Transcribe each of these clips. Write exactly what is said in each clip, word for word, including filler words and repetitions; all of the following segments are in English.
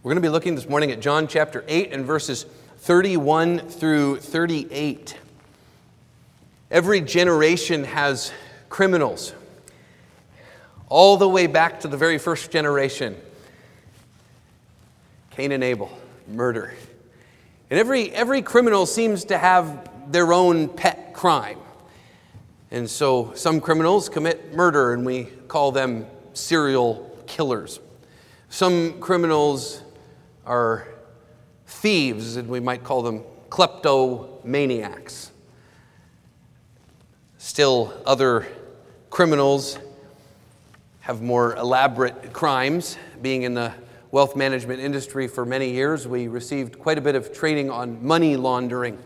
We're going to be looking this morning at John chapter eight and verses thirty-one through thirty-eight. Every generation has criminals, all the way back to the very first generation. Cain and Abel, murder. And every, every criminal seems to have their own pet crime. And so some criminals commit murder and we call them serial killers. Some criminals are thieves and we might call them kleptomaniacs. Still, other criminals have more elaborate crimes. Being in the wealth management industry for many years, we received quite a bit of training on money laundering.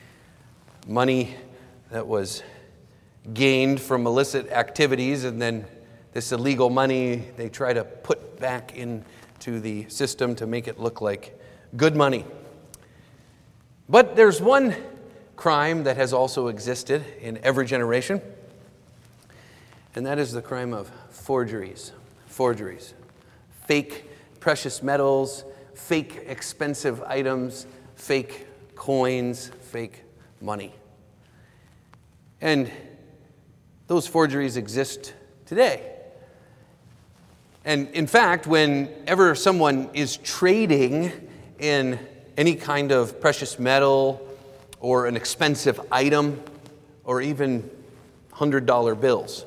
Money that was gained from illicit activities, and then this illegal money they try to put back into the system to make it look like good money. But there's one crime that has also existed in every generation, and that is the crime of forgeries. Forgeries. Fake precious metals, fake expensive items, fake coins, fake money. And those forgeries exist today. And in fact, whenever someone is trading in any kind of precious metal or an expensive item or even one hundred dollar bills,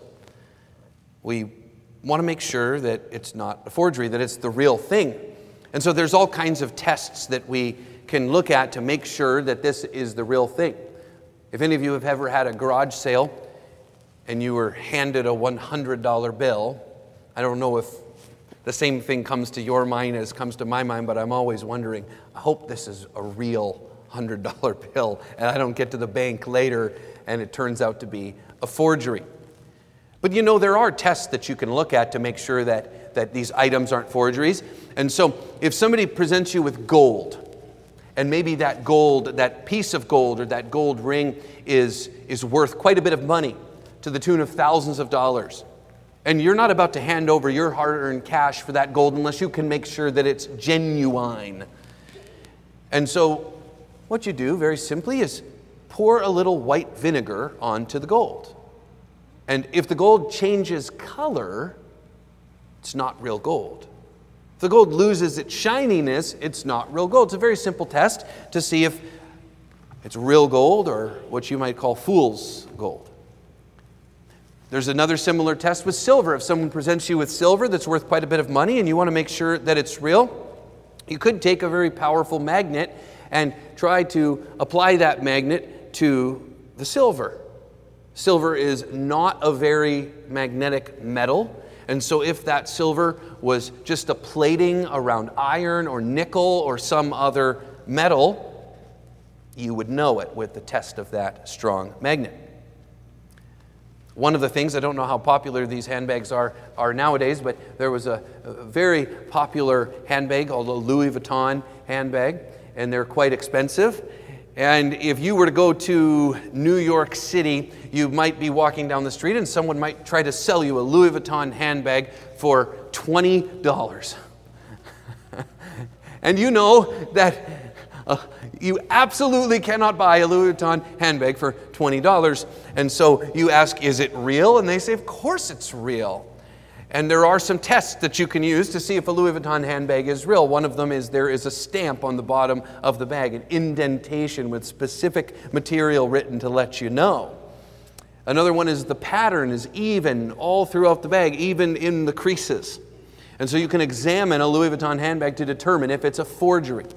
we want to make sure that it's not a forgery, that it's the real thing. And so there's all kinds of tests that we can look at to make sure that this is the real thing. If any of you have ever had a garage sale and you were handed a one hundred dollar bill, I don't know if the same thing comes to your mind as comes to my mind, but I'm always wondering, I hope this is a real one hundred dollar bill and I don't get to the bank later and it turns out to be a forgery. But you know, there are tests that you can look at to make sure that, that these items aren't forgeries. And so if somebody presents you with gold, and maybe that gold, that piece of gold or that gold ring is, is worth quite a bit of money to the tune of thousands of dollars, and you're not about to hand over your hard-earned cash for that gold unless you can make sure that it's genuine. And so what you do, very simply, is pour a little white vinegar onto the gold. And if the gold changes color, it's not real gold. If the gold loses its shininess, it's not real gold. It's a very simple test to see if it's real gold or what you might call fool's gold. There's another similar test with silver. If someone presents you with silver that's worth quite a bit of money and you want to make sure that it's real, you could take a very powerful magnet and try to apply that magnet to the silver. Silver is not a very magnetic metal, and so if that silver was just a plating around iron or nickel or some other metal, you would know it with the test of that strong magnet. One of the things, I don't know how popular these handbags are, are nowadays, but there was a, a very popular handbag called a Louis Vuitton handbag, and they're quite expensive. And if you were to go to New York City, you might be walking down the street and someone might try to sell you a Louis Vuitton handbag for twenty dollars. And you know that uh, you absolutely cannot buy a Louis Vuitton handbag for twenty dollars. And so you ask, is it real? And they say, of course it's real. And there are some tests that you can use to see if a Louis Vuitton handbag is real. One of them is there is a stamp on the bottom of the bag, an indentation with specific material written to let you know. Another one is the pattern is even all throughout the bag, even in the creases. And so you can examine a Louis Vuitton handbag to determine if it's a forgery.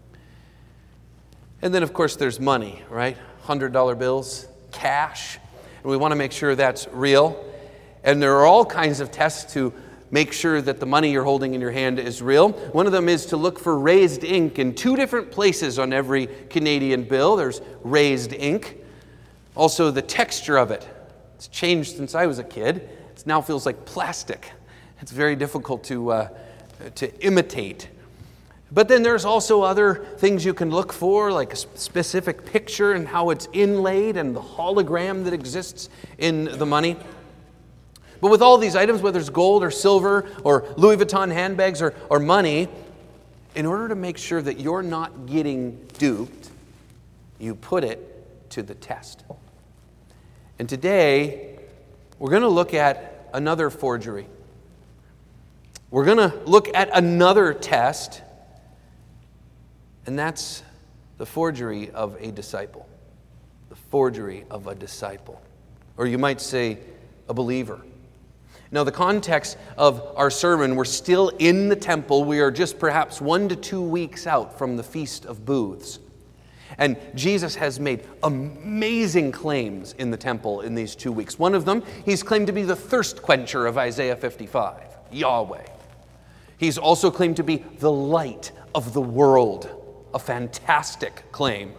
And then, of course, there's money, right? one hundred dollar bills, cash. And we want to make sure that's real. And there are all kinds of tests to make sure that the money you're holding in your hand is real. One of them is to look for raised ink in two different places on every Canadian bill. There's raised ink. Also, the texture of it. It's changed since I was a kid. It now feels like plastic. It's very difficult to, uh, to imitate. But then there's also other things you can look for, like a specific picture and how it's inlaid and the hologram that exists in the money. But with all these items, whether it's gold or silver or Louis Vuitton handbags or, or money, in order to make sure that you're not getting duped, you put it to the test. And today, we're going to look at another forgery. We're going to look at another test, and that's the forgery of a disciple. The forgery of a disciple. Or you might say, a believer. Now, the context of our sermon, we're still in the temple. We are just perhaps one to two weeks out from the Feast of Booths. And Jesus has made amazing claims in the temple in these two weeks. One of them, he's claimed to be the thirst quencher of Isaiah fifty-five, Yahweh. He's also claimed to be the light of the world, a fantastic claim.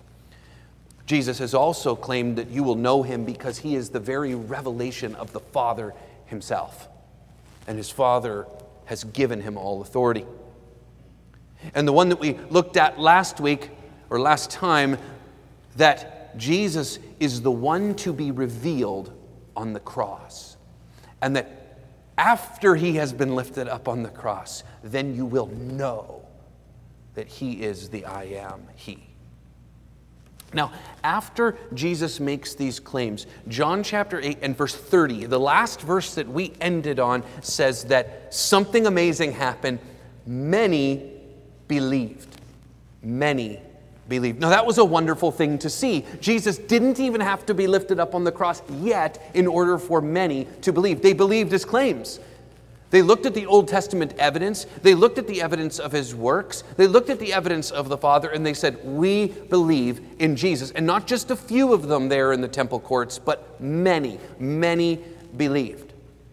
Jesus has also claimed that you will know him because he is the very revelation of the Father himself. And his Father has given him all authority. And the one that we looked at last week, or last time, that Jesus is the one to be revealed on the cross. And that after he has been lifted up on the cross, then you will know that he is the I am he. Now, after Jesus makes these claims, John chapter eight and verse thirty, the last verse that we ended on, says that something amazing happened. Many believed. Many believed. Now, that was a wonderful thing to see. Jesus didn't even have to be lifted up on the cross yet in order for many to believe. They believed his claims. They looked at the Old Testament evidence. They looked at the evidence of his works. They looked at the evidence of the Father, and they said, we believe in Jesus. And not just a few of them there in the temple courts, but many, many believed.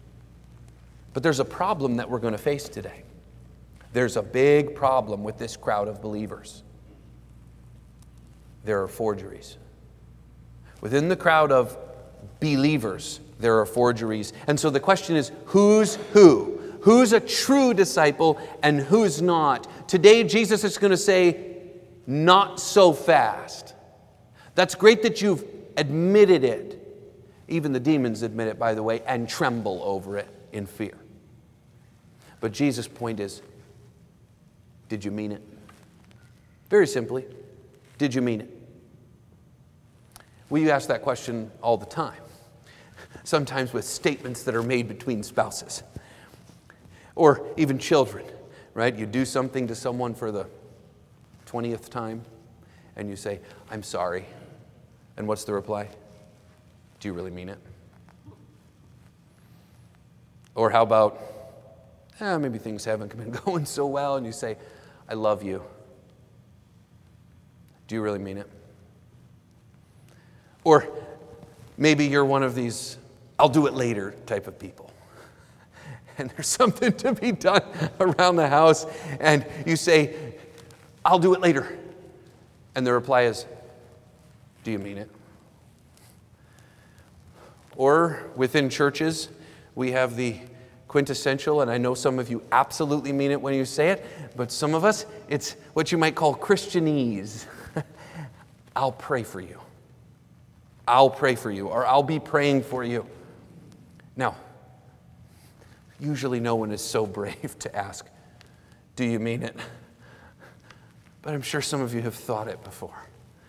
But there's a problem that we're going to face today. There's a big problem with this crowd of believers. There are forgeries. Within the crowd of believers, there are forgeries. And so the question is, who's who? Who's a true disciple and who's not? Today, Jesus is going to say, not so fast. That's great that you've admitted it. Even the demons admit it, by the way, and tremble over it in fear. But Jesus' point is, did you mean it? Very simply, did you mean it? We ask that question all the time. Sometimes with statements that are made between spouses or even children, right? You do something to someone for the twentieth time and you say, I'm sorry. And what's the reply? Do you really mean it? Or how about, eh, maybe things haven't been going so well and you say, I love you. Do you really mean it? Or maybe you're one of these I'll do it later type of people. And there's something to be done around the house and you say, I'll do it later. And the reply is, do you mean it? Or within churches, we have the quintessential, and I know some of you absolutely mean it when you say it, but some of us, it's what you might call Christianese. I'll pray for you. I'll pray for you, or I'll be praying for you. Now, usually no one is so brave to ask, do you mean it? But I'm sure some of you have thought it before.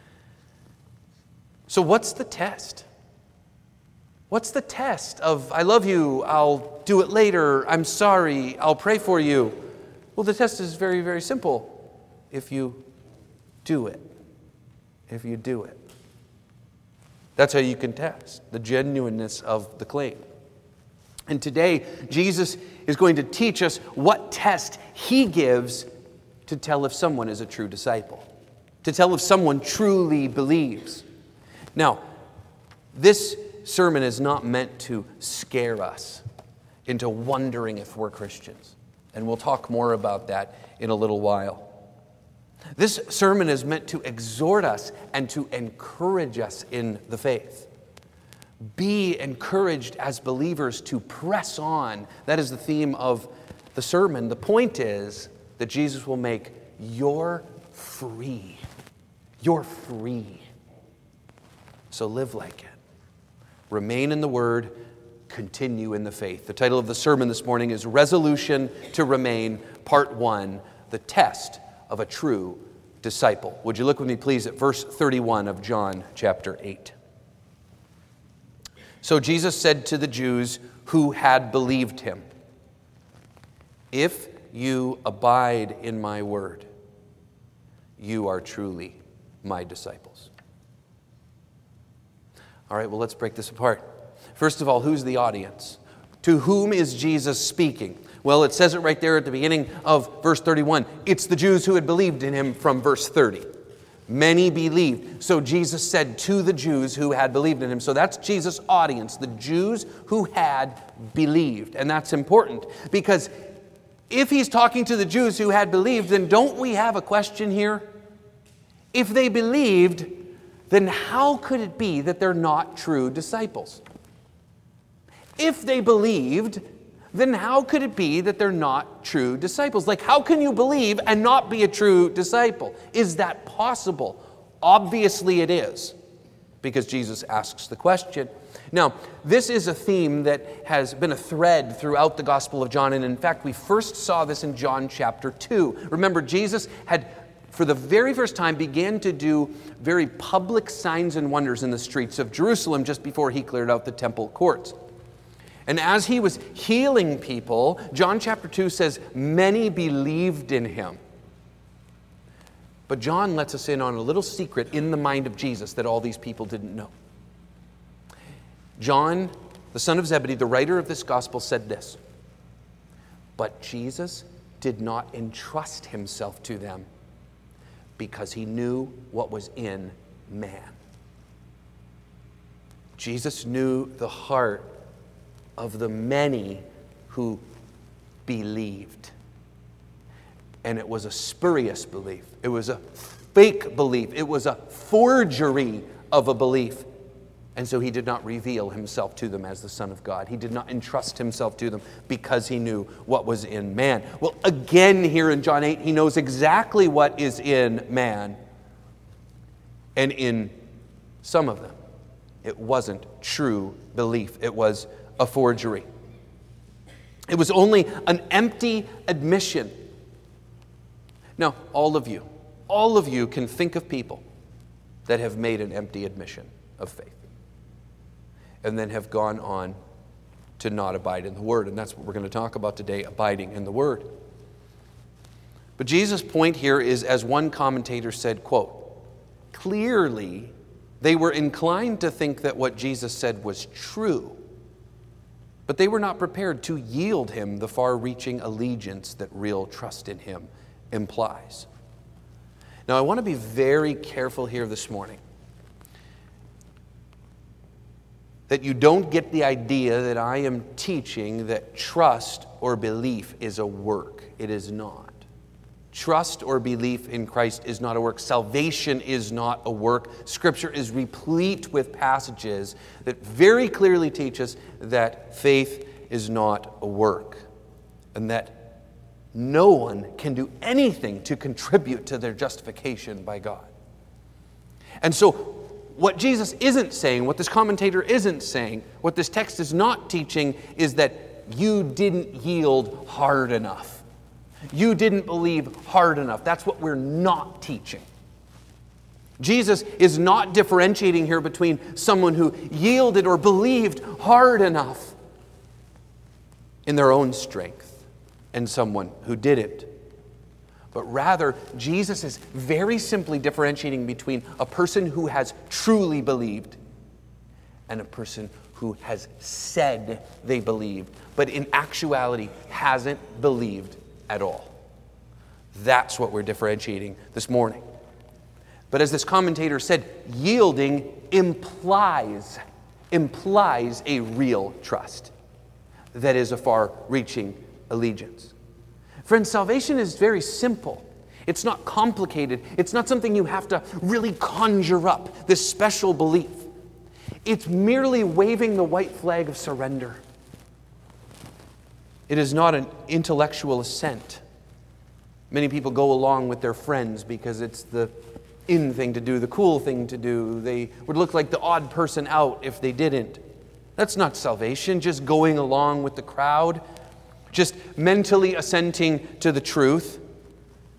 So what's the test? What's the test of, I love you, I'll do it later, I'm sorry, I'll pray for you? Well, the test is very, very simple. If you do it. If you do it. That's how you can test the genuineness of the claim. And today, Jesus is going to teach us what test he gives to tell if someone is a true disciple, to tell if someone truly believes. Now, this sermon is not meant to scare us into wondering if we're Christians. And we'll talk more about that in a little while. This sermon is meant to exhort us and to encourage us in the faith. Be encouraged as believers to press on. That is the theme of the sermon. The point is that Jesus will make you're free. You're free. So live like it. Remain in the Word. Continue in the faith. The title of the sermon this morning is Resolution to Remain, Part one, the test of a true disciple. Would you look with me, please, at verse thirty-one of John chapter eight. So Jesus said to the Jews who had believed him, "If you abide in my word, you are truly my disciples." All right, well, let's break this apart. First of all, who's the audience? To whom is Jesus speaking? Well, it says it right there at the beginning of verse thirty-one. It's the Jews who had believed in him from verse thirty. Many believed. So Jesus said to the Jews who had believed in him. So that's Jesus' audience, the Jews who had believed. And that's important because if he's talking to the Jews who had believed, then don't we have a question here? If they believed, then how could it be that they're not true disciples? If they believed, then how could it be that they're not true disciples? Like, how can you believe and not be a true disciple? Is that possible? Obviously it is, because Jesus asks the question. Now, this is a theme that has been a thread throughout the Gospel of John, and in fact, we first saw this in John chapter two. Remember, Jesus had, for the very first time, began to do very public signs and wonders in the streets of Jerusalem just before he cleared out the temple courts. And as he was healing people, John chapter two says, many believed in him. But John lets us in on a little secret in the mind of Jesus that all these people didn't know. John, the son of Zebedee, the writer of this gospel, said this, "But Jesus did not entrust himself to them because he knew what was in man." Jesus knew the heart of the many who believed. And it was a spurious belief. It was a fake belief. It was a forgery of a belief. And so he did not reveal himself to them as the Son of God. He did not entrust himself to them because he knew what was in man. Well, again here in John eight, he knows exactly what is in man. And in some of them, it wasn't true belief. It was a forgery. It was only an empty admission. Now, all of you, all of you can think of people that have made an empty admission of faith and then have gone on to not abide in the Word. And that's what we're going to talk about today, abiding in the Word. But Jesus' point here is, as one commentator said, quote, "Clearly, they were inclined to think that what Jesus said was true, but they were not prepared to yield him the far-reaching allegiance that real trust in him implies." Now, I want to be very careful here this morning that you don't get the idea that I am teaching that trust or belief is a work. It is not. Trust or belief in Christ is not a work. Salvation is not a work. Scripture is replete with passages that very clearly teach us that faith is not a work, and that no one can do anything to contribute to their justification by God. And so, what Jesus isn't saying, what this commentator isn't saying, what this text is not teaching, is that you didn't yield hard enough. You didn't believe hard enough. That's what we're not teaching. Jesus is not differentiating here between someone who yielded or believed hard enough in their own strength and someone who didn't. But rather, Jesus is very simply differentiating between a person who has truly believed and a person who has said they believed, but in actuality hasn't believed at all. That's what we're differentiating this morning. But as this commentator said, yielding implies, implies a real trust. That is a far-reaching allegiance. Friends, salvation is very simple. It's not complicated. It's not something you have to really conjure up, this special belief. It's merely waving the white flag of surrender. It is not an intellectual assent. Many people go along with their friends because it's the in thing to do, the cool thing to do. They would look like the odd person out if they didn't. That's not salvation, just going along with the crowd, just mentally assenting to the truth.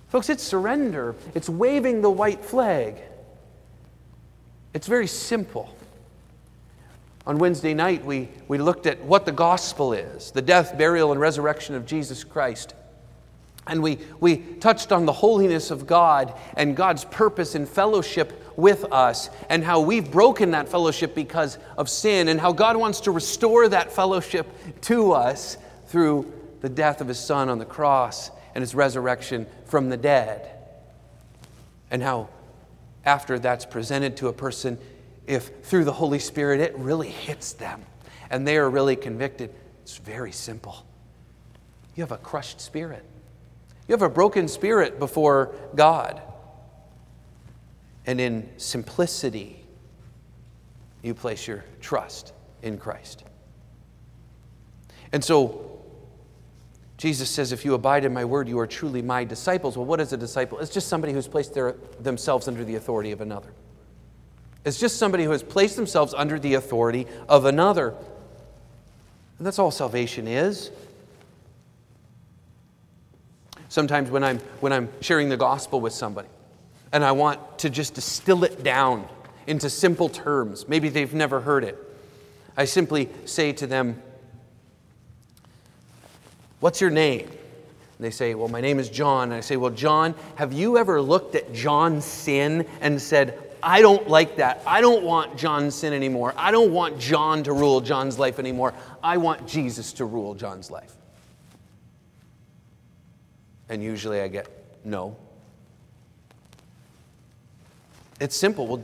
Folks, it's surrender. It's waving the white flag. It's very simple. On Wednesday night, we, we looked at what the gospel is, the death, burial, and resurrection of Jesus Christ. And we, we touched on the holiness of God and God's purpose in fellowship with us, and how we've broken that fellowship because of sin, and how God wants to restore that fellowship to us through the death of His Son on the cross and His resurrection from the dead. And how after that's presented to a person, if through the Holy Spirit it really hits them and they are really convicted, it's very simple. You have a crushed spirit. You have a broken spirit before God. And in simplicity, you place your trust in Christ. And so, Jesus says, if you abide in my word, you are truly my disciples. Well, what is a disciple? It's just somebody who's placed their, themselves under the authority of another. It's just somebody who has placed themselves under the authority of another. And that's all salvation is. Sometimes when I'm, when I'm sharing the gospel with somebody, and I want to just distill it down into simple terms, maybe they've never heard it, I simply say to them, what's your name? And they say, well, my name is John. And I say, well, John, have you ever looked at John's sin and said, I don't like that. I don't want John's sin anymore. I don't want John to rule John's life anymore. I want Jesus to rule John's life. And usually I get, no. It's simple. Well,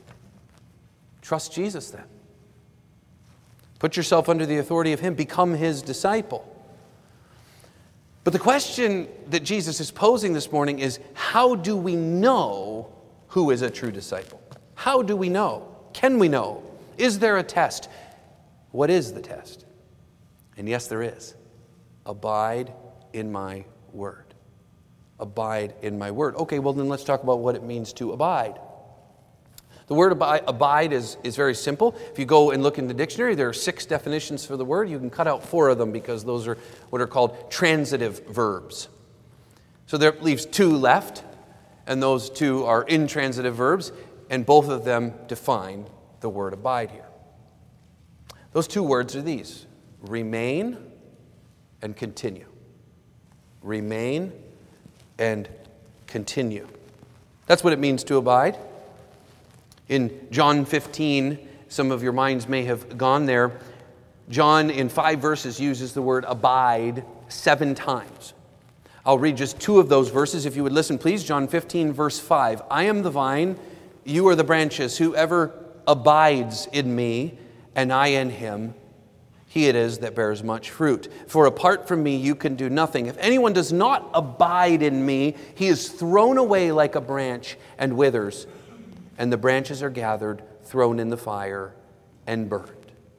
trust Jesus then. Put yourself under the authority of Him. Become His disciple. But the question that Jesus is posing this morning is, how do we know who is a true disciple? How do we know? Can we know? Is there a test? What is the test? And yes, there is. Abide in my word. Abide in my word. Okay, well then let's talk about what it means to abide. The word abide, abide is, is very simple. If you go and look in the dictionary, there are six definitions for the word. You can cut out four of them because those are what are called transitive verbs. So there leaves two left, and those two are intransitive verbs, and both of them define the word abide here. Those two words are these: remain and continue. Remain and continue. That's what it means to abide. In John fifteen, some of your minds may have gone there. John, in five verses, uses the word abide seven times. I'll read just two of those verses. If you would listen, please. John fifteen, verse five. I am the vine, you are the branches. Whoever abides in me, and I in him, he it is that bears much fruit. For apart from me, you can do nothing. If anyone does not abide in me, he is thrown away like a branch and withers. And the branches are gathered, thrown in the fire, and burned.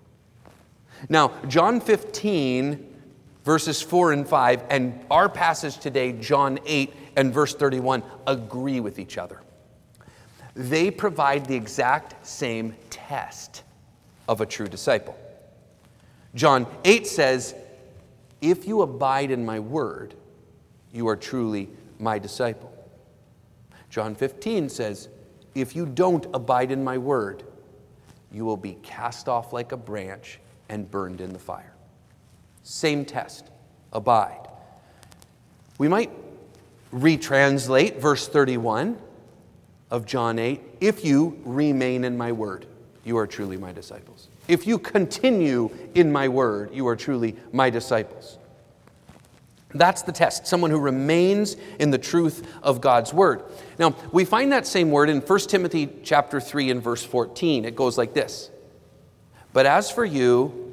Now, John fifteen, verses four and five, and our passage today, John eight and verse thirty-one, agree with each other. They provide the exact same test of a true disciple. John eight says, if you abide in my word, you are truly my disciple. John fifteen says, if you don't abide in my word, you will be cast off like a branch and burned in the fire. Same test. Abide. We might retranslate verse thirty-one of John eight. If you remain in my word, you are truly my disciples. If you continue in my word, you are truly my disciples. That's the test. Someone who remains in the truth of God's word. Now, we find that same word in First Timothy chapter three and verse fourteen. It goes like this. But as for you,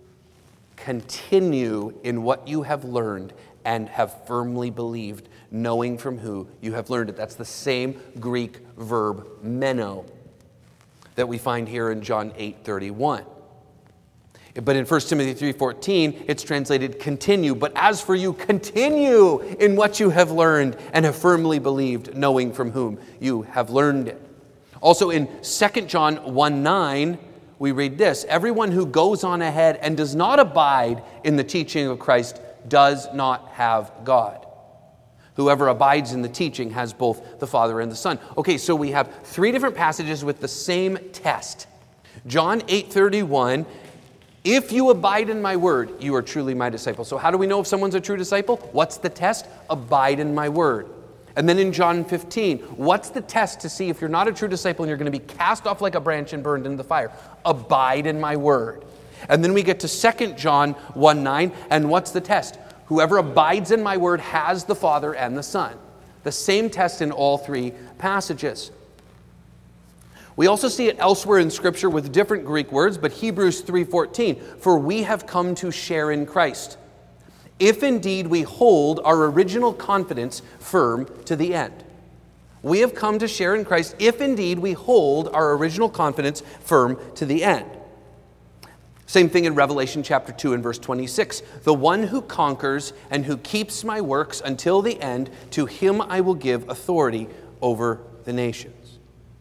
continue in what you have learned and have firmly believed, knowing from who you have learned it. That's the same Greek verb, meno, that we find here in John eight thirty-one. But in First Timothy three fourteen, it's translated continue. But as for you, continue in what you have learned and have firmly believed, knowing from whom you have learned it. Also in Second John one nine, we read this: everyone who goes on ahead and does not abide in the teaching of Christ does not have God. Whoever abides in the teaching has both the Father and the Son. Okay, so we have three different passages with the same test. John eight thirty-one, if you abide in my word, you are truly my disciple. So how do we know if someone's a true disciple? What's the test? Abide in my word. And then in John fifteen, what's the test to see if you're not a true disciple and you're going to be cast off like a branch and burned into the fire? Abide in my word. And then we get to Second John one nine, and what's the test? Whoever abides in my word has the Father and the Son. The same test in all three passages. We also see it elsewhere in Scripture with different Greek words, but Hebrews three fourteen, for we have come to share in Christ, if indeed we hold our original confidence firm to the end. We have come to share in Christ, if indeed we hold our original confidence firm to the end. Same thing in Revelation chapter two and verse twenty-six. The one who conquers and who keeps my works until the end, to him I will give authority over the nations.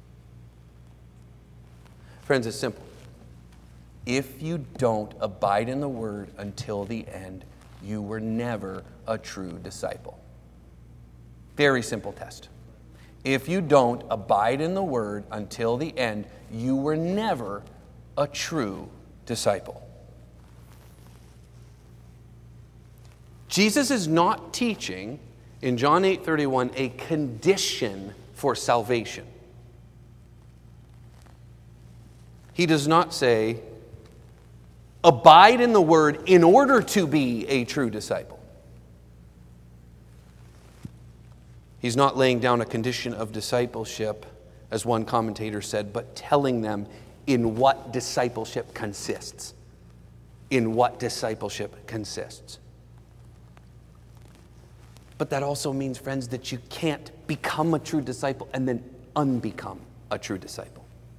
Friends, it's simple. If you don't abide in the word until the end, you were never a true disciple. Very simple test. If you don't abide in the word until the end, you were never a true disciple. Jesus is not teaching in John eight thirty-one a condition for salvation. He does not say, abide in the word in order to be a true disciple. He's not laying down a condition of discipleship, as one commentator said, but telling them in what discipleship consists. In what discipleship consists. But that also means, friends, that you can't become a true disciple and then unbecome a true disciple.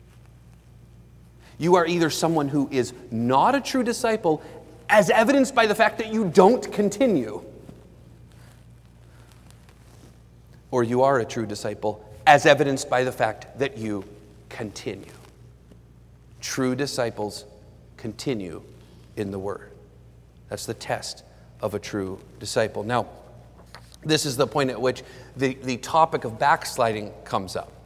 You are either someone who is not a true disciple, as evidenced by the fact that you don't continue, or you are a true disciple, as evidenced by the fact that you continue. True disciples continue in the word. That's the test of a true disciple. Now, this is the point at which the, the topic of backsliding comes up.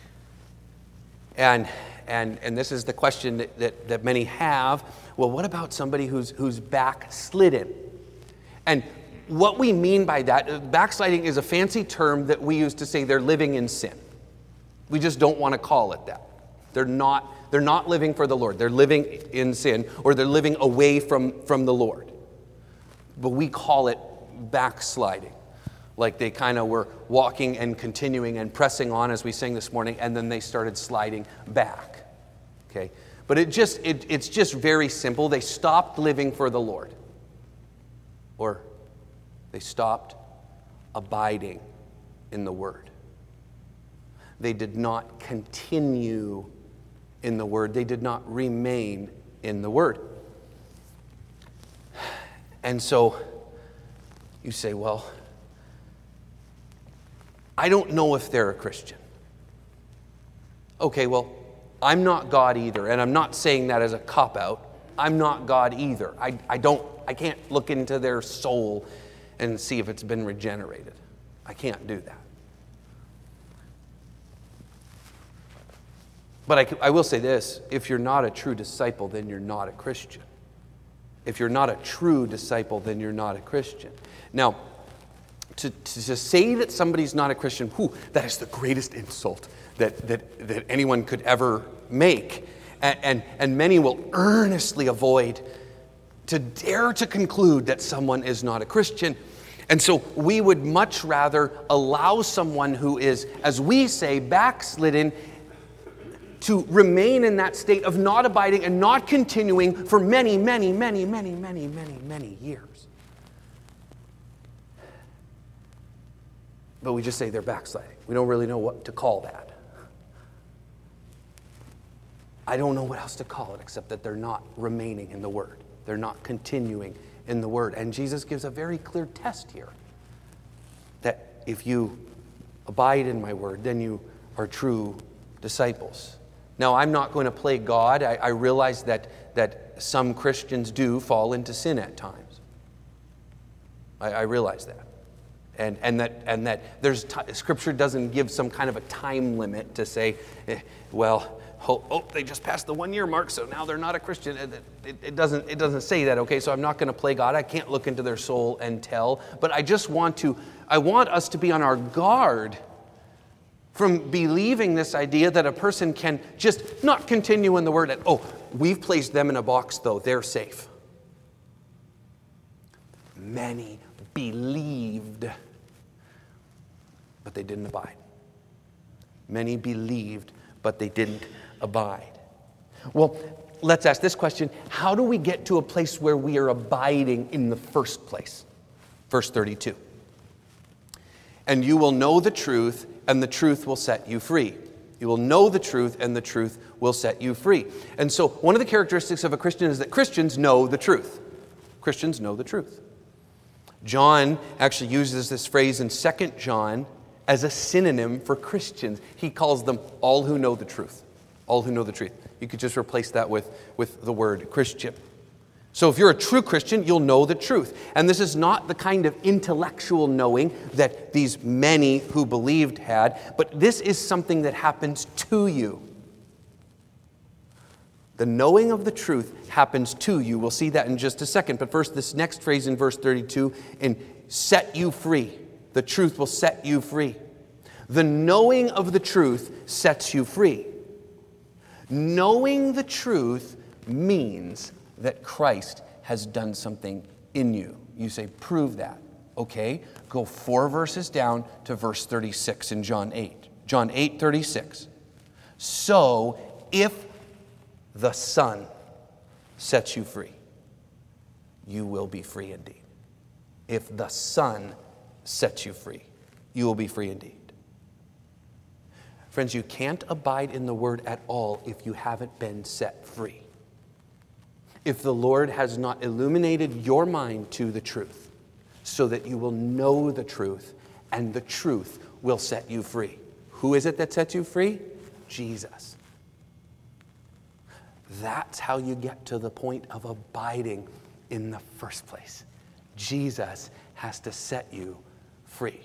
And And, and this is the question that, that, that many have. Well, what about somebody who's, who's backslidden? And what we mean by that, backsliding is a fancy term that we use to say they're living in sin. We just don't want to call it that. They're not, they're not living for the Lord. They're living in sin, or they're living away from, from the Lord. But we call it backsliding. Like they kind of were walking and continuing and pressing on, as we sang this morning, and then they started sliding back. Okay, but it just it, it's just very simple. They stopped living for the Lord, or they stopped abiding in the Word. They did not continue in the Word. They did not remain in the Word. And so you say, well, I don't know if they're a Christian. Okay, well, I'm not God either, and I'm not saying that as a cop-out. I'm not God either. I, I don't, I can't look into their soul and see if it's been regenerated. I can't do that. But I, I will say this, if you're not a true disciple, then you're not a Christian. If you're not a true disciple, then you're not a Christian. Now, To, to, to say that somebody's not a Christian, whew, that is the greatest insult that, that, that anyone could ever make. And, and, and many will earnestly avoid to dare to conclude that someone is not a Christian. And so we would much rather allow someone who is, as we say, backslidden, to remain in that state of not abiding and not continuing for many, many, many, many, many, many, many years. But we just say they're backsliding. We don't really know what to call that. I don't know what else to call it except that they're not remaining in the Word. They're not continuing in the Word. And Jesus gives a very clear test here. That if you abide in my Word, then you are true disciples. Now, I'm not going to play God. I, I realize that, that some Christians do fall into sin at times. I, I realize that. And, and that and that there's t- Scripture doesn't give some kind of a time limit to say, eh, well, oh, oh, they just passed the one year mark, so now they're not a Christian. It, it, it doesn't it doesn't say that. Okay, so I'm not going to play God. I can't look into their soul and tell. But I just want to I want us to be on our guard from believing this idea that a person can just not continue in the Word. And oh, we've placed them in a box though; they're safe. Many believed, but they didn't abide. Many believed, but they didn't abide. Well, let's ask this question. How do we get to a place where we are abiding in the first place? Verse thirty-two. And you will know the truth, and the truth will set you free. You will know the truth, and the truth will set you free. And so one of the characteristics of a Christian is that Christians know the truth. Christians know the truth. John actually uses this phrase in Second John as a synonym for Christians. He calls them all who know the truth. All who know the truth. You could just replace that with, with the word Christian. So if you're a true Christian, you'll know the truth. And this is not the kind of intellectual knowing that these many who believed had, but this is something that happens to you. The knowing of the truth happens to you. We'll see that in just a second. But first, this next phrase in verse thirty-two, and set you free. The truth will set you free. The knowing of the truth sets you free. Knowing the truth means that Christ has done something in you. You say, prove that. Okay, go four verses down to verse thirty-six in John eight. John eight thirty-six. So, if the Son sets you free, you will be free indeed. If the Son sets you free, you will be free indeed. Friends, you can't abide in the Word at all if you haven't been set free. If the Lord has not illuminated your mind to the truth, so that you will know the truth, and the truth will set you free. Who is it that sets you free? Jesus. That's how you get to the point of abiding in the first place. Jesus has to set you free.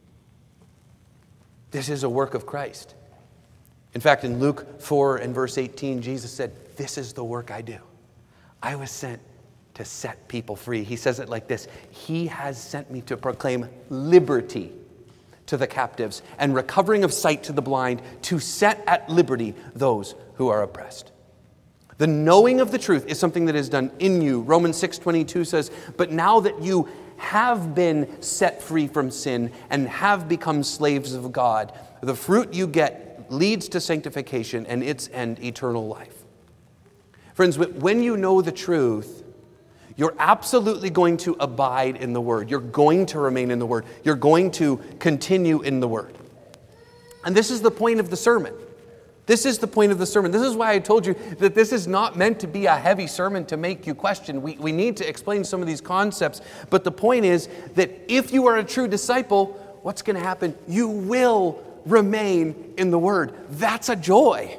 This is a work of Christ. In fact, in Luke four and verse eighteen, Jesus said, "This is the work I do. I was sent to set people free." He says it like this: "He has sent me to proclaim liberty to the captives and recovering of sight to the blind, to set at liberty those who are oppressed." The knowing of the truth is something that is done in you. Romans six twenty-two says, "But now that you have been set free from sin and have become slaves of God, the fruit you get leads to sanctification and its end eternal life." Friends, when you know the truth, you're absolutely going to abide in the Word. You're going to remain in the Word. You're going to continue in the Word. And this is the point of the sermon. This is the point of the sermon. This is why I told you that this is not meant to be a heavy sermon to make you question. We, we need to explain some of these concepts. But the point is that if you are a true disciple, what's going to happen? You will remain in the Word. That's a joy.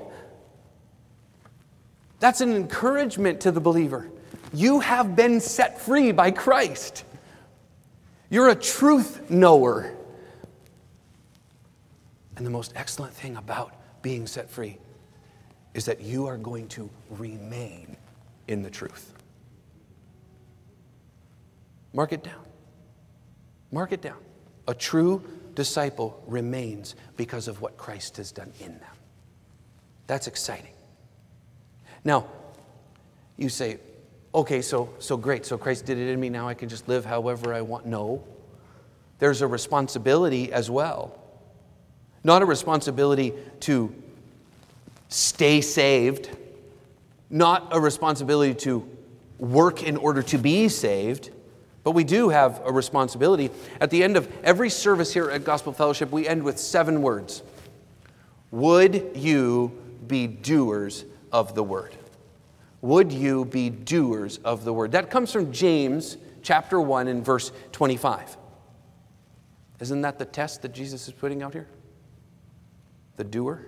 That's an encouragement to the believer. You have been set free by Christ. You're a truth knower. And the most excellent thing about being set free is that you are going to remain in the truth. Mark it down. Mark it down. A true disciple remains because of what Christ has done in them. That's exciting. Now, you say, okay, so so great, so Christ did it in me, now I can just live however I want. No. There's a responsibility as well. Not a responsibility to stay saved, not a responsibility to work in order to be saved, but we do have a responsibility. At the end of every service here at Gospel Fellowship, we end with seven words. Would you be doers of the word? Would you be doers of the word? That comes from James chapter one and verse twenty-five. Isn't that the test that Jesus is putting out here? The doer?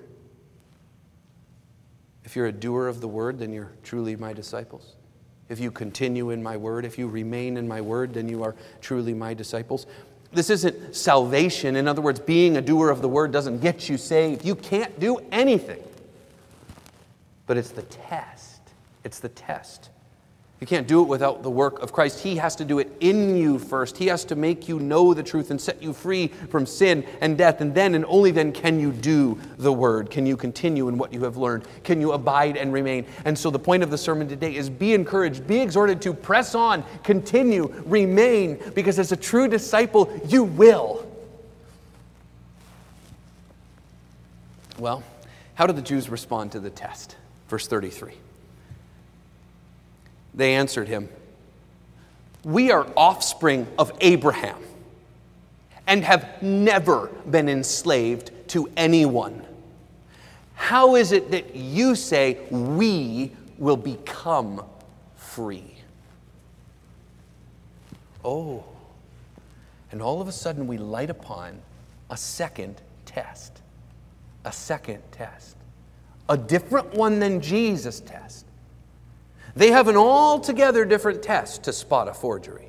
If you're a doer of the word, then you're truly my disciples. If you continue in my word, if you remain in my word, then you are truly my disciples. This isn't salvation. In other words, being a doer of the word doesn't get you saved. You can't do anything. But it's the test. It's the test. You can't do it without the work of Christ. He has to do it in you first. He has to make you know the truth and set you free from sin and death. And then and only then can you do the word. Can you continue in what you have learned? Can you abide and remain? And so the point of the sermon today is be encouraged, be exhorted to press on, continue, remain, because as a true disciple, you will. Well, how did the Jews respond to the test? Verse thirty-three. They answered him, "We are offspring of Abraham and have never been enslaved to anyone. How is it that you say we will become free?" Oh, and all of a sudden we light upon a second test. A second test. A different one than Jesus' test. They have an altogether different test to spot a forgery.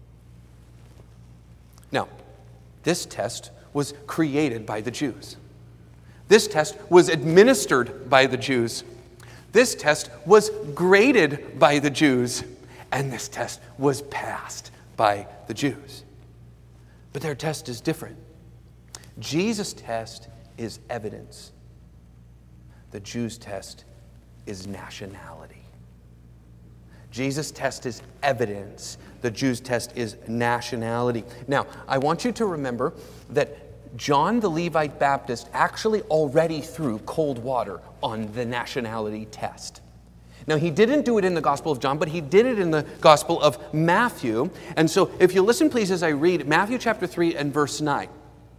Now, this test was created by the Jews. This test was administered by the Jews. This test was graded by the Jews. And this test was passed by the Jews. But their test is different. Jesus' test is evidence. The Jews' test is nationality. Jesus' test is evidence. The Jews' test is nationality. Now, I want you to remember that John the Levite Baptist actually already threw cold water on the nationality test. Now, he didn't do it in the Gospel of John, but he did it in the Gospel of Matthew. And so, if you listen, please, as I read Matthew chapter three and verse nine.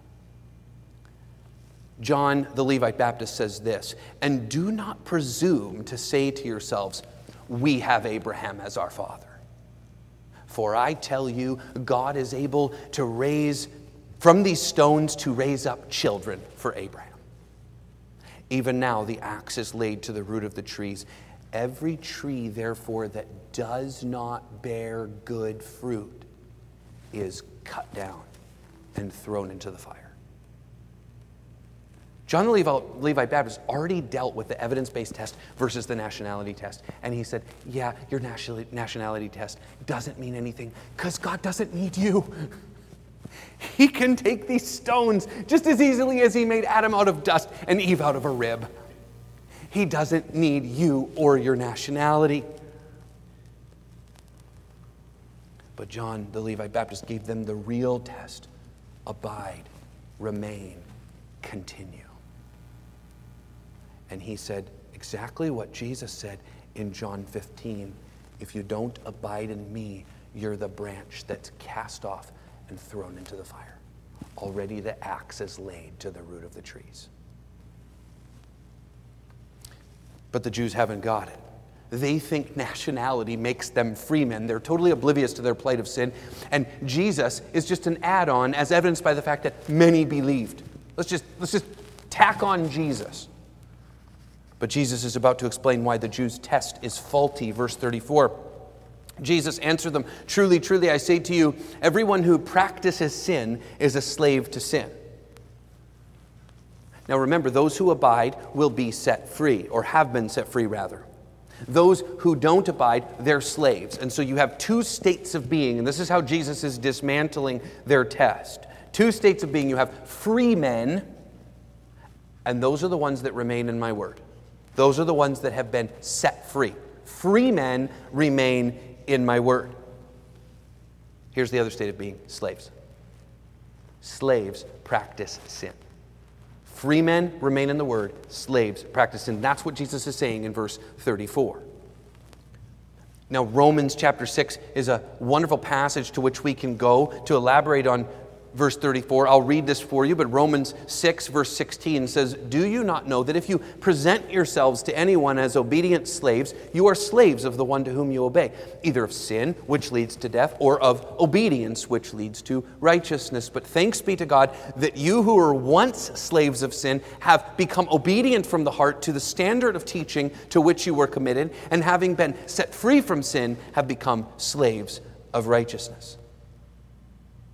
John the Levite Baptist says this, "And do not presume to say to yourselves, 'We have Abraham as our father.' For I tell you, God is able to raise from these stones to raise up children for Abraham. Even now the axe is laid to the root of the trees. Every tree, therefore, that does not bear good fruit is cut down and thrown into the fire." John the Levite, Levite Baptist already dealt with the evidence-based test versus the nationality test. And he said, yeah, your nationality test doesn't mean anything because God doesn't need you. He can take these stones just as easily as he made Adam out of dust and Eve out of a rib. He doesn't need you or your nationality. But John the Levite Baptist gave them the real test. Abide, remain, continue. And he said exactly what Jesus said in John fifteen. If you don't abide in me, you're the branch that's cast off and thrown into the fire. Already the axe is laid to the root of the trees. But the Jews haven't got it. They think nationality makes them free men. They're totally oblivious to their plight of sin. And Jesus is just an add-on, as evidenced by the fact that many believed. Let's just, let's just tack on Jesus. But Jesus is about to explain why the Jews' test is faulty. Verse thirty-four. Jesus answered them, "Truly, truly, I say to you, everyone who practices sin is a slave to sin." Now remember, those who abide will be set free, or have been set free, rather. Those who don't abide, they're slaves. And so you have two states of being, and this is how Jesus is dismantling their test. Two states of being. You have free men, and those are the ones that remain in my word. Those are the ones that have been set free. Free men remain in my word. Here's the other state of being, slaves. Slaves practice sin. Free men remain in the word, slaves practice sin. That's what Jesus is saying in verse thirty-four. Now, Romans chapter six is a wonderful passage to which we can go to elaborate on verse thirty-four. I'll read this for you, but Romans six, verse sixteen says, "Do you not know that if you present yourselves to anyone as obedient slaves, you are slaves of the one to whom you obey, either of sin, which leads to death, or of obedience, which leads to righteousness? But thanks be to God that you who were once slaves of sin have become obedient from the heart to the standard of teaching to which you were committed, and having been set free from sin, have become slaves of righteousness."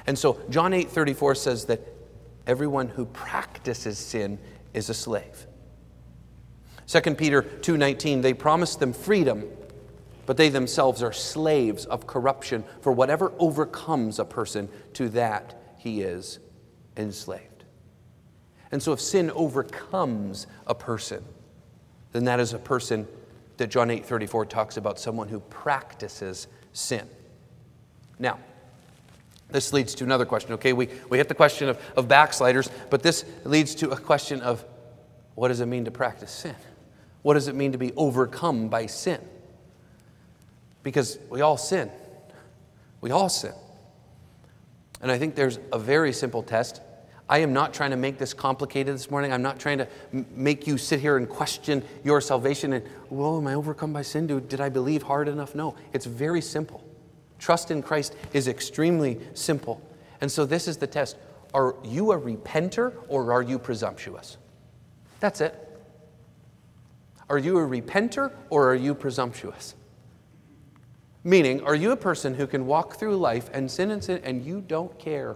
And so John eight thirty-four says that everyone who practices sin is a slave. Second Peter two nineteen, they promise them freedom, but they themselves are slaves of corruption, for whatever overcomes a person, to that he is enslaved. And so if sin overcomes a person, then that is a person that John eight thirty-four talks about, someone who practices sin. Now, this leads to another question. Okay, we, we hit the question of, of backsliders, but this leads to a question of what does it mean to practice sin? What does it mean to be overcome by sin? Because we all sin. We all sin. And I think there's a very simple test. I am not trying to make this complicated this morning. I'm not trying to m- make you sit here and question your salvation and, well, am I overcome by sin? Did I believe hard enough? No, it's very simple. Trust in Christ is extremely simple. And so this is the test. Are you a repenter or are you presumptuous? That's it. Are you a repenter or are you presumptuous? Meaning, are you a person who can walk through life and sin and sin and you don't care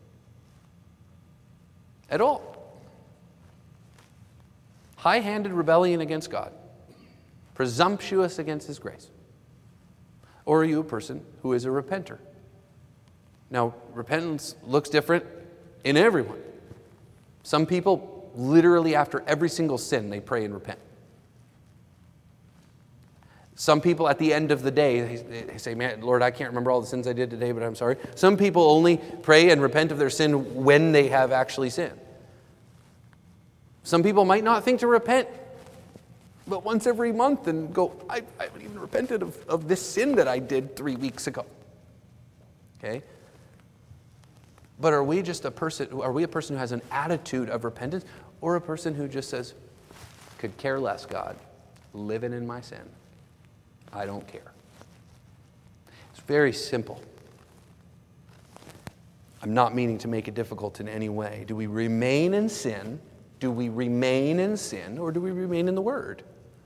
at all? High-handed rebellion against God. Presumptuous against His grace. Or are you a person who is a repenter? Now, repentance looks different in everyone. Some people, literally after every single sin, they pray and repent. Some people at the end of the day, they say, man, Lord, I can't remember all the sins I did today, but I'm sorry. Some people only pray and repent of their sin when they have actually sinned. Some people might not think to repent, but once every month and go, I, I haven't even repented of, of this sin that I did three weeks ago. Okay? But are we just a person, are we a person who has an attitude of repentance, or a person who just says, could care less, God, living in my sin? I don't care. It's very simple. I'm not meaning to make it difficult in any way. Do we remain in sin? Do we remain in sin, or do we remain in the Word?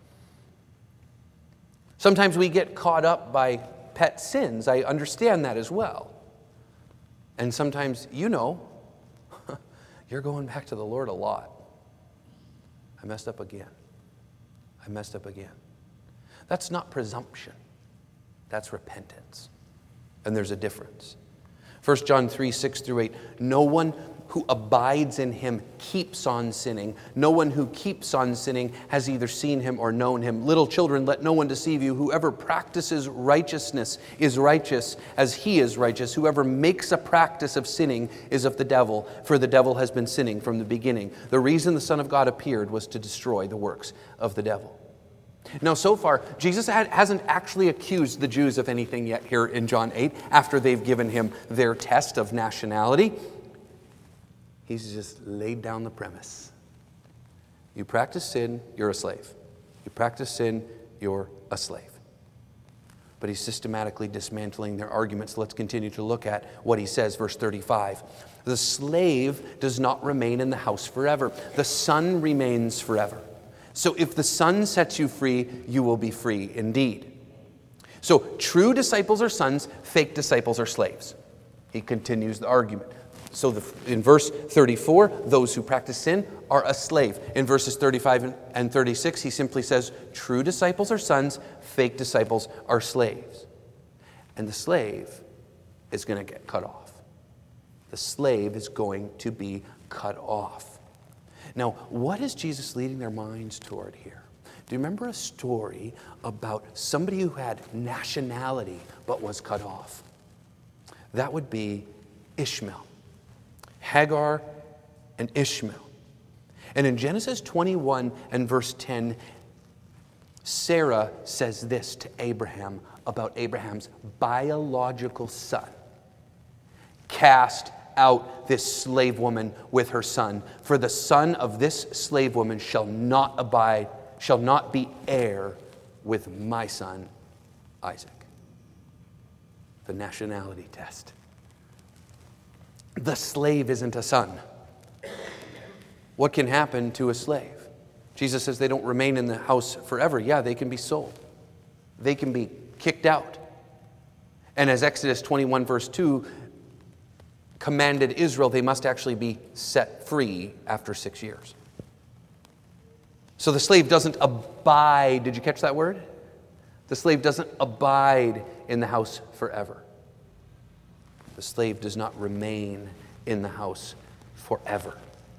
Sometimes we get caught up by pet sins. I understand that as well. And sometimes, you know, you're going back to the Lord a lot. I messed up again. I messed up again. That's not presumption. That's repentance. And there's a difference. First John three, six through eight. No one who abides in Him keeps on sinning. No one who keeps on sinning has either seen Him or known Him. Little children, let no one deceive you. Whoever practices righteousness is righteous as He is righteous. Whoever makes a practice of sinning is of the devil, for the devil has been sinning from the beginning. The reason the Son of God appeared was to destroy the works of the devil. Now, so far, Jesus hasn't actually accused the Jews of anything yet here in John eight, after they've given Him their test of nationality. He's just laid down the premise. You practice sin, you're a slave. You practice sin, you're a slave. But He's systematically dismantling their arguments. Let's continue to look at what He says, verse thirty-five. The slave does not remain in the house forever. The Son remains forever. So if the Son sets you free, you will be free indeed. So true disciples are sons, fake disciples are slaves. He continues the argument. So the, in verse thirty-four, those who practice sin are a slave. In verses thirty-five and thirty-six, he simply says, true disciples are sons, fake disciples are slaves. And the slave is going to get cut off. The slave is going to be cut off. Now, what is Jesus leading their minds toward here? Do you remember a story about somebody who had nationality but was cut off? That would be Ishmael. Hagar and Ishmael. And in Genesis twenty-one and verse ten, Sarah says this to Abraham about Abraham's biological son. Cast out this slave woman with her son, for the son of this slave woman shall not abide, shall not be heir with my son Isaac. The nationality test. The slave isn't a son. What can happen to a slave? Jesus says they don't remain in the house forever. Yeah, they can be sold. They can be kicked out. And as Exodus twenty-one verse two commanded Israel they must actually be set free after six years. So the slave doesn't abide. Did you catch that word? The slave doesn't abide in the house forever. The slave does not remain in the house forever.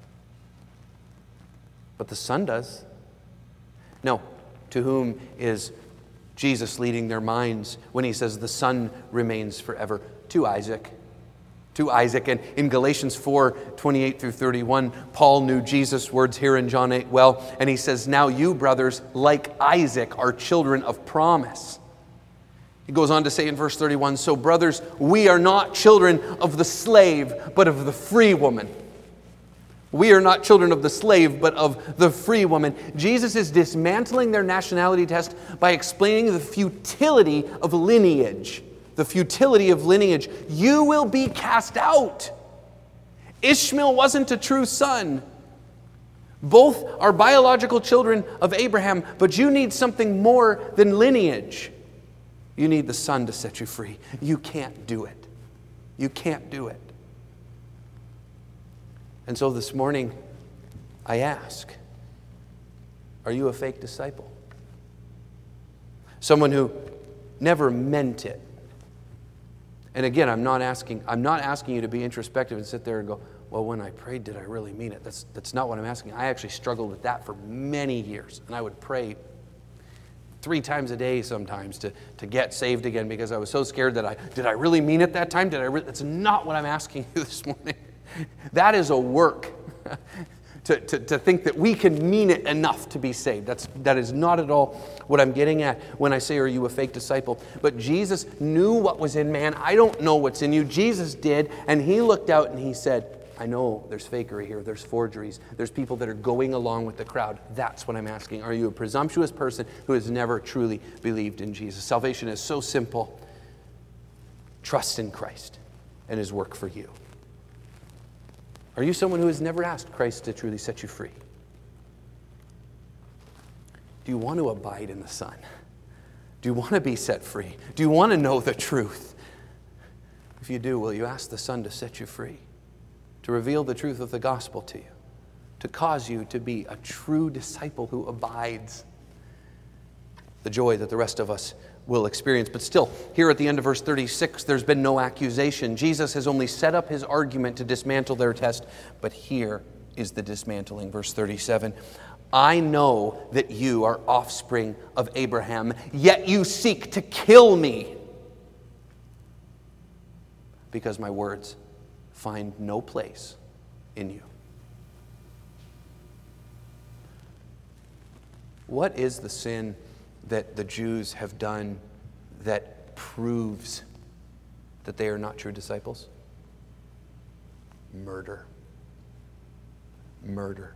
But the son does. No, to whom is Jesus leading their minds when he says the son remains forever? To Isaac. To Isaac. And in Galatians four, twenty-eight through thirty-one, Paul knew Jesus' words here in John eight well, and he says, now you, brothers, like Isaac, are children of promise. He goes on to say in verse thirty-one, so brothers, we are not children of the slave, but of the free woman. We are not children of the slave, but of the free woman. Jesus is dismantling their nationality test by explaining the futility of lineage. The futility of lineage. You will be cast out. Ishmael wasn't a true son. Both are biological children of Abraham, but you need something more than lineage. You need the Son to set you free. You can't do it. You can't do it. And so this morning, I ask, are you a fake disciple? Someone who never meant it. And again, I'm not asking, I'm not asking you to be introspective and sit there and go, well, when I prayed, did I really mean it? That's, that's not what I'm asking. I actually struggled with that for many years. And I would pray three times a day sometimes to, to get saved again because I was so scared that I, did I really mean it that time? Did I? Re-? That's not what I'm asking you this morning. That is a work to, to, to think that we can mean it enough to be saved. That's, that is not at all what I'm getting at when I say, are you a fake disciple? But Jesus knew what was in man. I don't know what's in you. Jesus did, and he looked out and he said, I know there's fakery here, there's forgeries, there's people that are going along with the crowd. That's what I'm asking. Are you a presumptuous person who has never truly believed in Jesus? Salvation is so simple. Trust in Christ and his work for you. Are you someone who has never asked Christ to truly set you free? Do you want to abide in the Son? Do you want to be set free? Do you want to know the truth? If you do, will you ask the Son to set you free? To reveal the truth of the gospel to you? To cause you to be a true disciple who abides? The joy that the rest of us will experience. But still, here at the end of verse thirty-six, there's been no accusation. Jesus has only set up his argument to dismantle their test. But here is the dismantling. Verse thirty-seven. I know that you are offspring of Abraham, yet you seek to kill me, because my words find no place in you. What is the sin that the Jews have done that proves that they are not true disciples? Murder. Murder.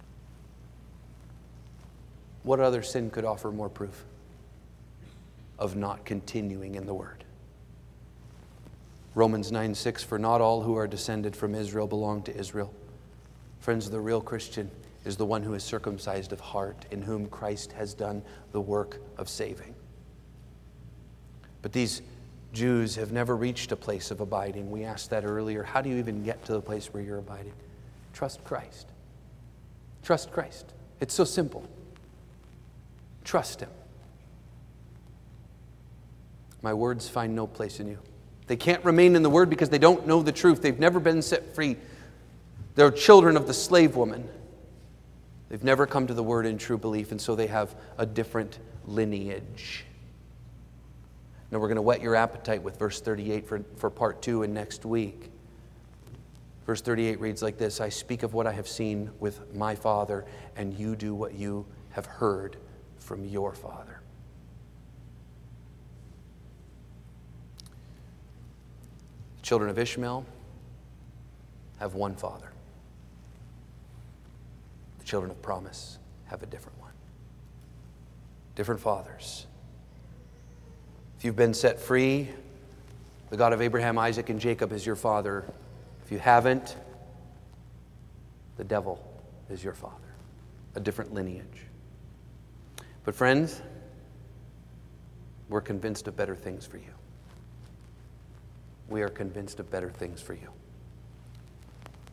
What other sin could offer more proof of not continuing in the Word? Romans nine six, for not all who are descended from Israel belong to Israel. Friends, the real Christian is the one who is circumcised of heart, in whom Christ has done the work of saving. But these Jews have never reached a place of abiding. We asked that earlier. How do you even get to the place where you're abiding? Trust Christ. Trust Christ. It's so simple. Trust him. My words find no place in you. They can't remain in the Word because they don't know the truth. They've never been set free. They're children of the slave woman. They've never come to the Word in true belief, and so they have a different lineage. Now we're going to whet your appetite with verse thirty-eight for, for part two and next week. Verse thirty-eight reads like this, I speak of what I have seen with my Father, and you do what you have heard from your father. The children of Ishmael have one father. The children of promise have a different one. Different fathers. If you've been set free, the God of Abraham, Isaac, and Jacob is your father. If you haven't, the devil is your father. A different lineage. But friends, we're convinced of better things for you. We are convinced of better things for you.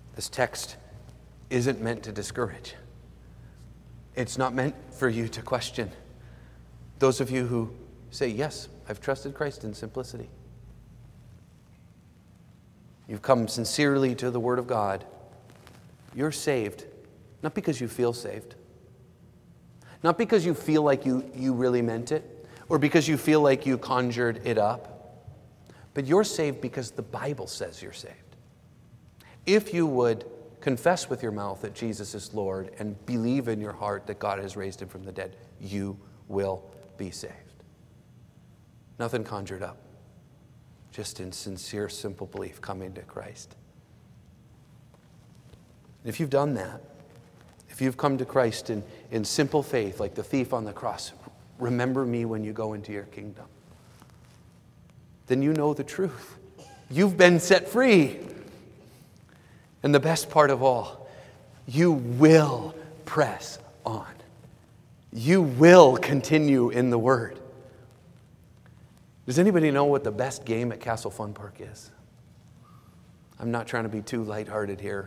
This text isn't meant to discourage. It's not meant for you to question. Those of you who say, yes, I've trusted Christ in simplicity. You've come sincerely to the Word of God. You're saved, not because you feel saved. Not because you feel like you, you really meant it, or because you feel like you conjured it up. But you're saved because the Bible says you're saved. If you would confess with your mouth that Jesus is Lord and believe in your heart that God has raised him from the dead, you will be saved. Nothing conjured up. Just in sincere, simple belief, coming to Christ. If you've done that, if you've come to Christ in, in simple faith, like the thief on the cross, remember me when you go into your kingdom, then you know the truth. You've been set free. And the best part of all, you will press on. You will continue in the Word. Does anybody know what the best game at Castle Fun Park is? I'm not trying to be too lighthearted here.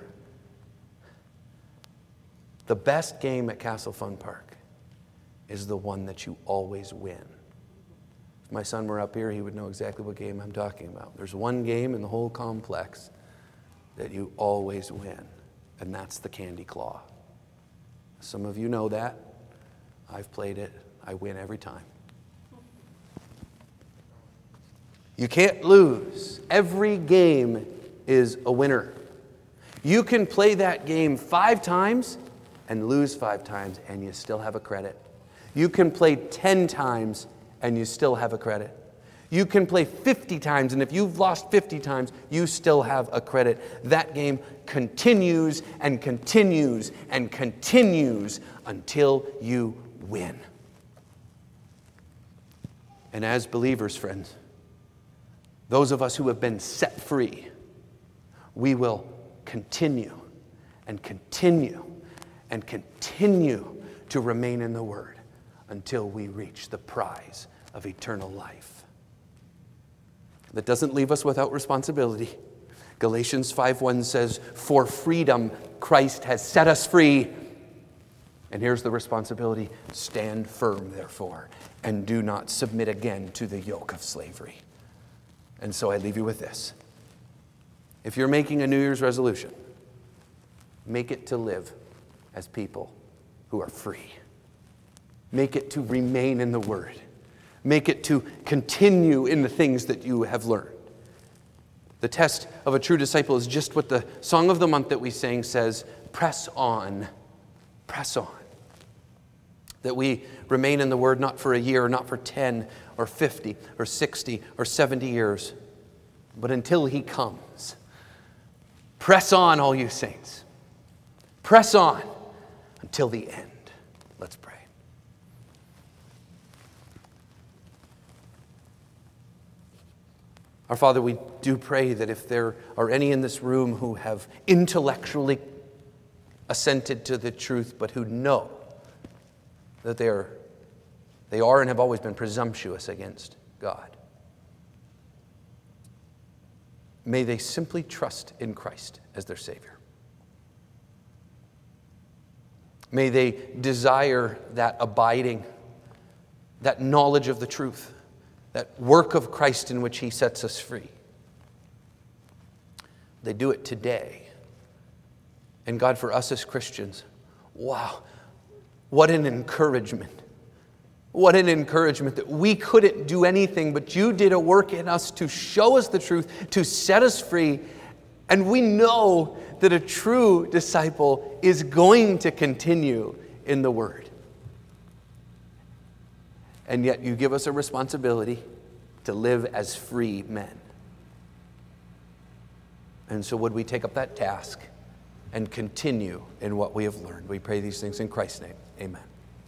The best game at Castle Fun Park is the one that you always win. If my son were up here, he would know exactly what game I'm talking about. There's one game in the whole complex that you always win, and that's the Candy Claw. Some of you know that. I've played it. I win every time. You can't lose. Every game is a winner. You can play that game five times and lose five times, and you still have a credit. You can play ten times, and you still have a credit. You can play fifty times, and if you've lost fifty times, you still have a credit. That game continues and continues and continues until you win. And as believers, friends, those of us who have been set free, we will continue and continue and continue to remain in the Word until we reach the prize of eternal life. That doesn't leave us without responsibility. Galatians five one says, "For freedom Christ has set us free." And here's the responsibility: stand firm, therefore, and do not submit again to the yoke of slavery. And so I leave you with this. If you're making a New Year's resolution, make it to live as people who are free. Make it to remain in the Word. Make it to continue in the things that you have learned. The test of a true disciple is just what the song of the month that we sang says: press on, press on. That we remain in the Word not for a year, not for ten or fifty or sixty or seventy years, but until He comes. Press on, all you saints. Press on until the end. Let's pray. Our Father, we do pray that if there are any in this room who have intellectually assented to the truth, but who know that they are, they are and have always been presumptuous against God, may they simply trust in Christ as their Savior. May they desire that abiding, that knowledge of the truth, that work of Christ in which He sets us free. They do it today. And God, for us as Christians, wow, what an encouragement. What an encouragement that we couldn't do anything, but You did a work in us to show us the truth, to set us free. And we know that a true disciple is going to continue in the Word. And yet You give us a responsibility to live as free men. And so would we take up that task and continue in what we have learned. We pray these things in Christ's name. Amen.